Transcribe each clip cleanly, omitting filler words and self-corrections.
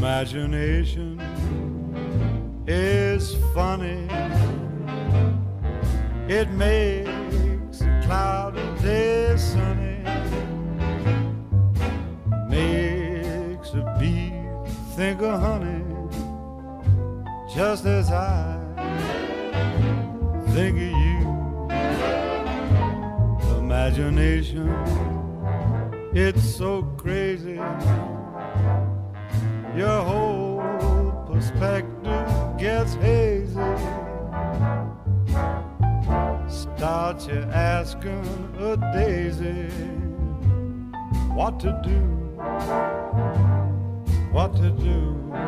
Imagination is funny. It makes a cloudy day sunny, makes a bee think of honey, just as I think of you. Imagination, it's so crazy. Your whole perspective gets hazy. Start you asking a daisy what to do, what to do.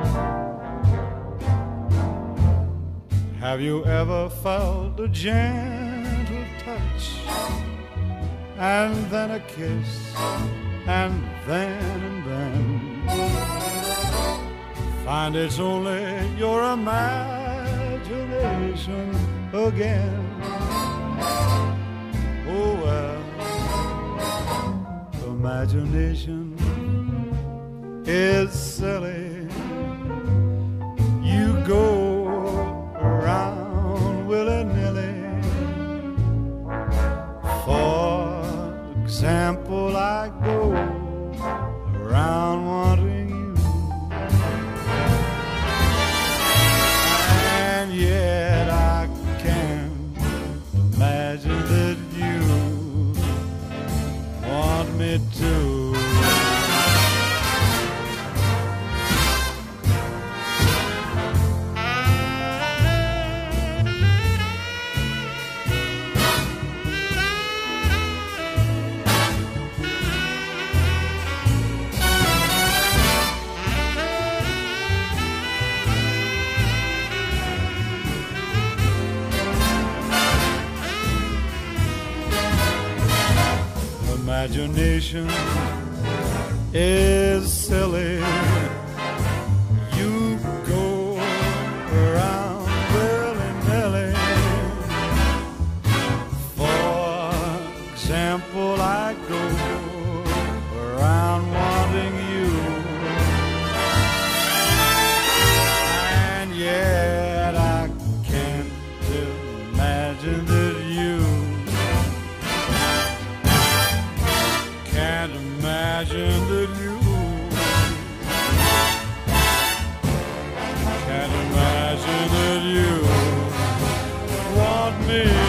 Have you ever felt a gentle touch, and then a kiss, and then find it's only your imagination again? Oh well, imagination is silly. You go around willy-nilly. For example, I go around wanting you, and yet I can't imagine that you want me to. Imagination is silly. You go around willy-nilly. For example, I go around wanting you, and yet I can't imagine that you can't imagine that you can't imagine that you want me.